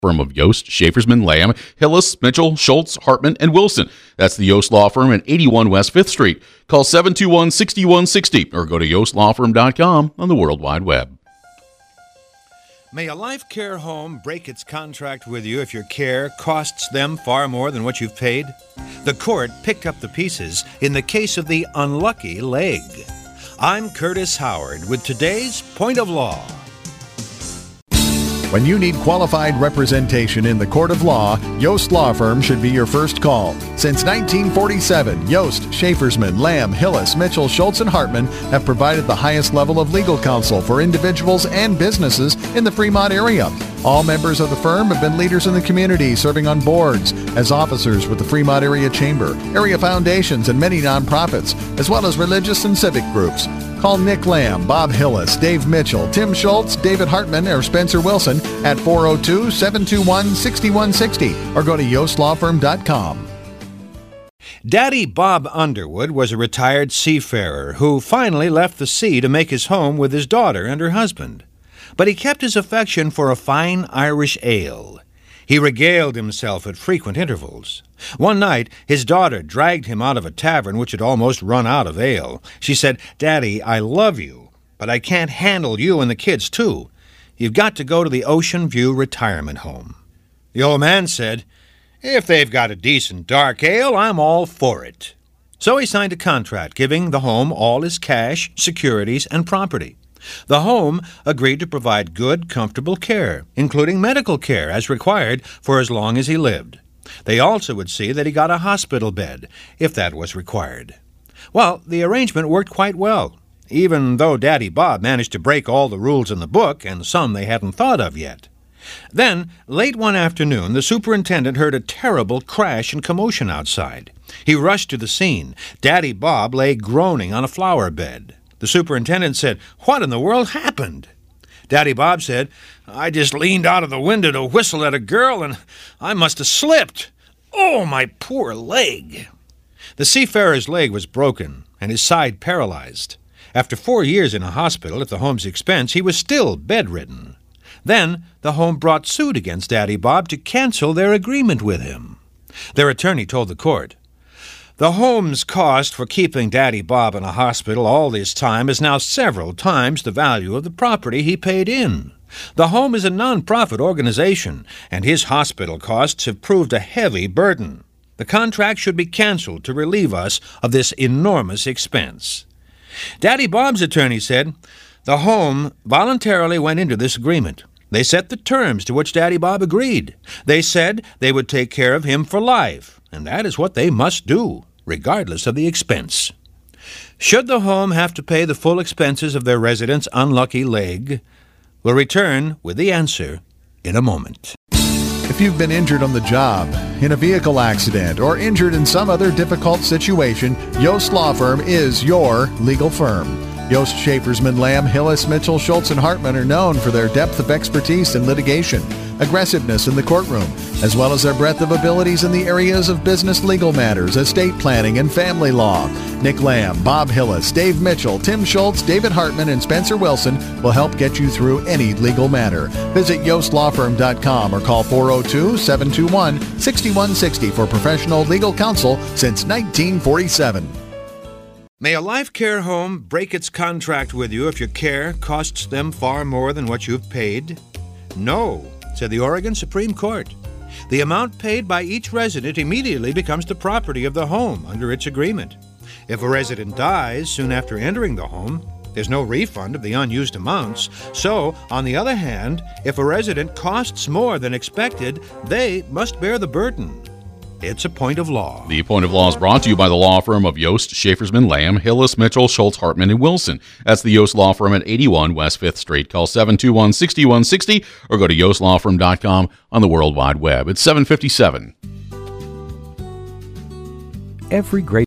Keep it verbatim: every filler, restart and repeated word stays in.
firm of Yost, Schaefersman, Lamb, Hillis, Mitchell, Schultz, Hartman, and Wilson. That's the Yost Law Firm at eighty-one West fifth Street. Call seven two one, six one six zero or go to yost law firm dot com on the World Wide Web. May a life care home break its contract with you if your care costs them far more than what you've paid? The court picked up the pieces in the case of the unlucky leg. I'm Curtis Howard with today's Point of Law. When you need qualified representation in the court of law, Yost Law Firm should be your first call. Since nineteen forty-seven, Yost, Schaefersman, Lamb, Hillis, Mitchell, Schultz, and Hartman have provided the highest level of legal counsel for individuals and businesses in the Fremont area. All members of the firm have been leaders in the community, serving on boards, as officers with the Fremont Area Chamber, area foundations, and many nonprofits, as well as religious and civic groups. Call Nick Lamb, Bob Hillis, Dave Mitchell, Tim Schultz, David Hartman, or Spencer Wilson at four oh two, seven two one, six one six zero or go to yost law firm dot com. Daddy Bob Underwood was a retired seafarer who finally left the sea to make his home with his daughter and her husband. But he kept his affection for a fine Irish ale. He regaled himself at frequent intervals. One night, his daughter dragged him out of a tavern which had almost run out of ale. She said, "Daddy, I love you, but I can't handle you and the kids, too. You've got to go to the Ocean View Retirement Home." The old man said, "If they've got a decent dark ale, I'm all for it." So he signed a contract giving the home all his cash, securities, and property. The home agreed to provide good, comfortable care, including medical care as required for as long as he lived. They also would see that he got a hospital bed, if that was required. Well, the arrangement worked quite well, even though Daddy Bob managed to break all the rules in the book and some they hadn't thought of yet. Then, late one afternoon, the superintendent heard a terrible crash and commotion outside. He rushed to the scene. Daddy Bob lay groaning on a flower bed. The superintendent said, "What in the world happened?" Daddy Bob said, "I just leaned out of the window to whistle at a girl, and I must have slipped. Oh, my poor leg." The seafarer's leg was broken and his side paralyzed. After four years in a hospital at the home's expense, he was still bedridden. Then the home brought suit against Daddy Bob to cancel their agreement with him. Their attorney told the court, "The home's cost for keeping Daddy Bob in a hospital all this time is now several times the value of the property he paid in. The home is a non-profit organization, and his hospital costs have proved a heavy burden. The contract should be canceled to relieve us of this enormous expense." Daddy Bob's attorney said, "The home voluntarily went into this agreement. They set the terms to which Daddy Bob agreed. They said they would take care of him for life, and that is what they must do, regardless of the expense. Should the home have to pay the full expenses of their resident's unlucky leg? We'll return with the answer in a moment. If you've been injured on the job, in a vehicle accident, or injured in some other difficult situation, Yost Law Firm is your legal firm. Yost, Schaefersman, Lamb, Hillis, Mitchell, Schultz, and Hartman are known for their depth of expertise in litigation, aggressiveness in the courtroom, as well as their breadth of abilities in the areas of business legal matters, estate planning, and family law. Nick Lamb, Bob Hillis, Dave Mitchell, Tim Schultz, David Hartman, and Spencer Wilson will help get you through any legal matter. Visit yost law firm dot com or call four oh two, seven two one, six one six zero for professional legal counsel since nineteen forty-seven. May a life care home break its contract with you if your care costs them far more than what you've paid? No, said the Oregon Supreme Court. The amount paid by each resident immediately becomes the property of the home under its agreement. If a resident dies soon after entering the home, there's no refund of the unused amounts. So, on the other hand, if a resident costs more than expected, they must bear the burden. It's a point of law. The Point of Law is brought to you by the law firm of Yost, Schaefersman, Lamb, Hillis, Mitchell, Schultz, Hartman, and Wilson. That's the Yost Law Firm at eighty-one West fifth Street. Call seven two one, six one six zero or go to yost law firm dot com on the World Wide Web. It's seven fifty-seven. Every great